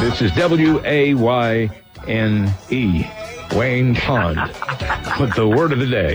This is W-A-Y-N-E, Wayne Pond, with the word of the day.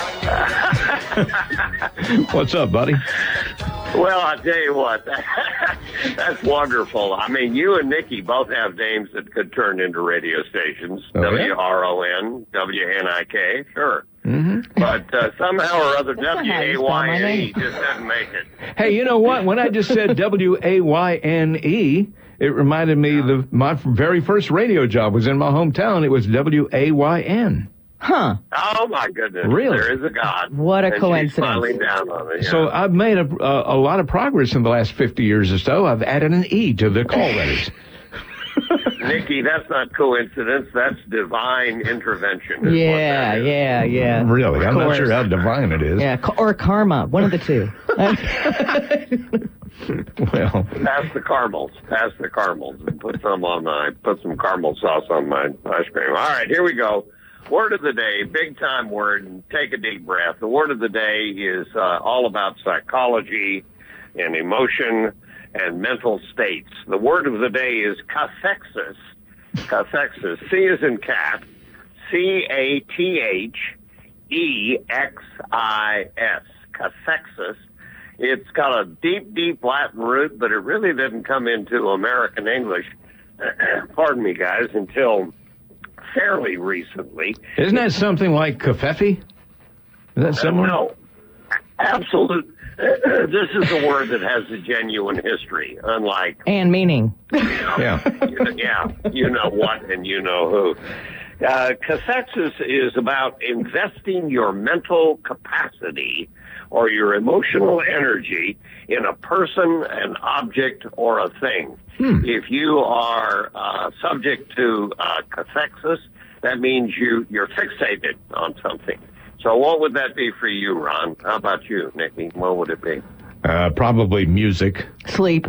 What's up, buddy? Well, I'll tell you what, that's wonderful. I mean, you and Nikki both have names that could turn into radio stations. Oh, yeah? W-R-O-N, W-N-I-K, sure. Mm-hmm. But somehow or other, That's not how you spell my W-A-Y-N-E name. just doesn't make it. Hey, you know what? When I just said W-A-Y-N-E, it reminded me my very first radio job was in my hometown. It was W-A-Y-N. Huh. Oh, my goodness. Really? There is a God. What a and coincidence. She's smiling down on it. Yeah. So I've made a lot of progress in the last 50 years or so. I've added an E to the call letters. Nikki, that's not coincidence. That's divine intervention. is what Yeah, that is. yeah. Really? I'm not course. sure how divine it is. Yeah, or karma, one of the two. Well, Pass the caramels. Pass the caramels. And put some caramel sauce on my ice cream. All right, here we go. Word of the day, big time word, and take a deep breath. The word of the day is all about psychology and emotion and mental states. The word of the day is cathexis. Cathexis. C as in cat. C-A-T-H-E-X-I-S. Cathexis. It's got a deep, deep Latin root, but it really didn't come into American English, pardon me, guys, until fairly recently. isn't that something like kafefe? Is that similar? No, absolute. This is a word that has a genuine history, unlike, And meaning. Yeah. you know what and you know who. Cathexis is about investing your mental capacity or your emotional energy in a person, an object, or a thing. If you are subject to cathexis, that means you're fixated on something. So what would that be for you, Ron? How about you, Nikki? What would it be? Probably music. Sleep.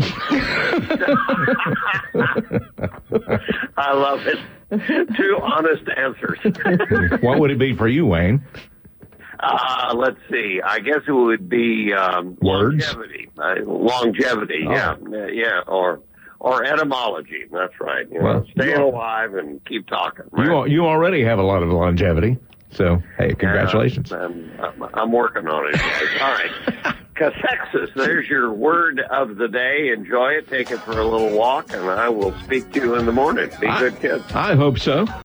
I love it. Two honest answers. What would it be for you, Wayne? Let's see. I guess it would be Words? longevity. Longevity, Oh. yeah, or etymology. That's right. You Well, know, staying alive and keep talking. Right? You already have a lot of longevity. So, hey, congratulations. I'm working on it, guys. All right. Cathexis, there's your word of the day. Enjoy it. Take it for a little walk, and I will speak to you in the morning. Be good kids. I hope so.